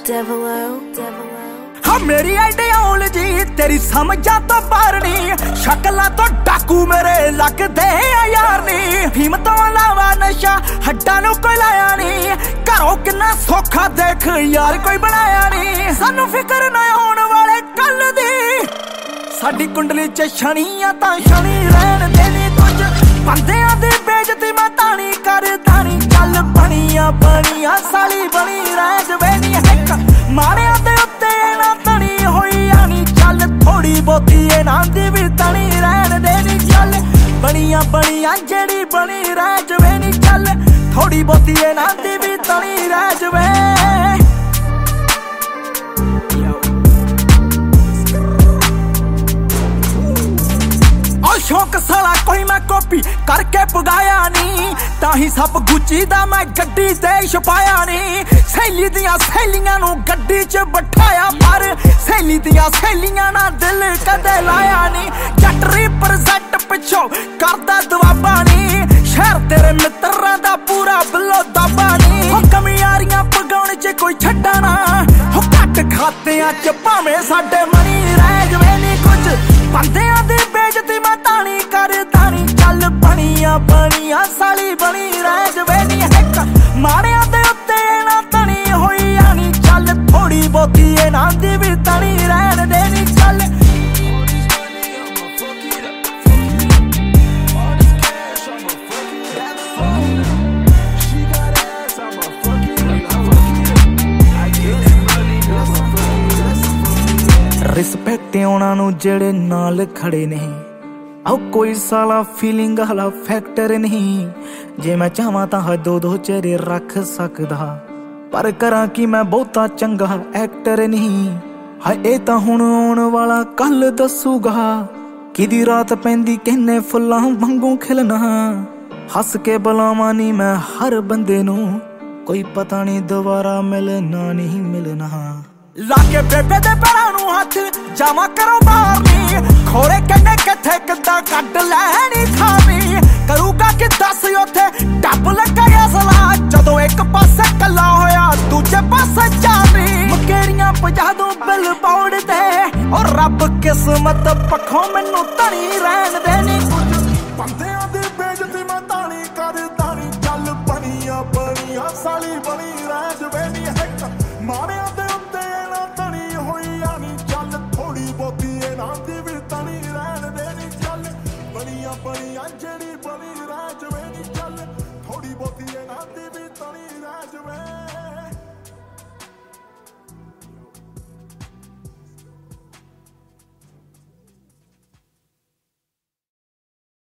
हाँ मेरी आइडियोलॉजी तेरी समझा तो बारनी, शक्ला तो डाकू मेरे लगदे यार नी। फीम तो अलावा नशा हड्डा नू कोई लाया नी, घरों किन्ना सौखा देख यार कोई बनाया नी। सानू फिक्र ना होने वाले कल दी, साडी कुंडली च शनिया तां शनि रहन देनी। कुछ बंदियां दी बेइज्जती मैं तानी करदा नी, चल बनिया बनिया साली बनी रह जवे नी। हिक माड़ियां दे उत्ते ना तनी होई आनी, चल थोड़ी बहुती इन्हां दी भी तनी रहन देनी। चल बनिया बनिया जेड़ी बनी रह जवे नी, चल थोड़ी बहुती इन्हां दी भी तनी रह जवे। शौक साला कोई मैं कॉपी करके पुगाया नी, ताही सब गुची दा मैं गड्डी ते छपाया नी। सहेली दियां सहेलियां नू गड्डी च बिठाया, पर सहेली दियां सहेलियां ना दिल कदे लाया नी। जट रिप्रजेंट पिछों करदा दवाबा नी, शहर तेरे मित्रां दा पूरा बिलो दाबा नी। हो कमियारियां पगाउण च कोई छड्डा ना, हो घट खातियां च भावें साडे मनी रह जवे नी। कुछ बंदियां दी बेइज्जती मैं तानी करदा नी, चल बनिया बनिया साली बनी रह जवे नी। हिक माड़ियां दे उत्ते ना तनी होई आनी, चल थोड़ी बहुती इन्हां दी भी तनी रहन देनी। चल रिस्पेक्ट उन्हां नू जेड़े नाल खड़े नहीं, आओ कोई साला फीलिंग वाला फैक्टर नहीं। जे मैं चाहवां तां दो दो चेहरे रख सकदा, पर करां कि मैं बहुता चंगा एक्टर नहीं। हाय ए तां हुण आउण वाला कल दसूगा, किदी रात पैंदी किन्ने फुल्लां वांगू खिलना। हस के बुलावां नी मैं हर बंदे नू, कोई पता नहीं दोबारा मिलना नहीं मिलना। लाके बेबे दे पैरां नू हथ जावा करो बाहर नी, खोरे कन्ने किथे किदा कड लैनी थावी। करूगा कि दस उथे डब लगा असला, जदों एक पासे कला होया दूजे पासे जानी। मकेरियां पजा दूं बिल बोर्ड ते, और रब किस्मत पखों मैनू तनी रहन देनी। बंदियां दी बेइज्जती मैं तानी करदा नी, चल बनिया बनिया साली बनी रह जवे नी। हिक माड़ियां दे उत्ते ना तनी होई आनी, चल थोड़ी बहुती इन्हां दी भी तनी रहन देनी। चल बनिया बनिया जेड़ी बनी रह जवे नी, चल थोड़ी बहुती इन्हां दी भी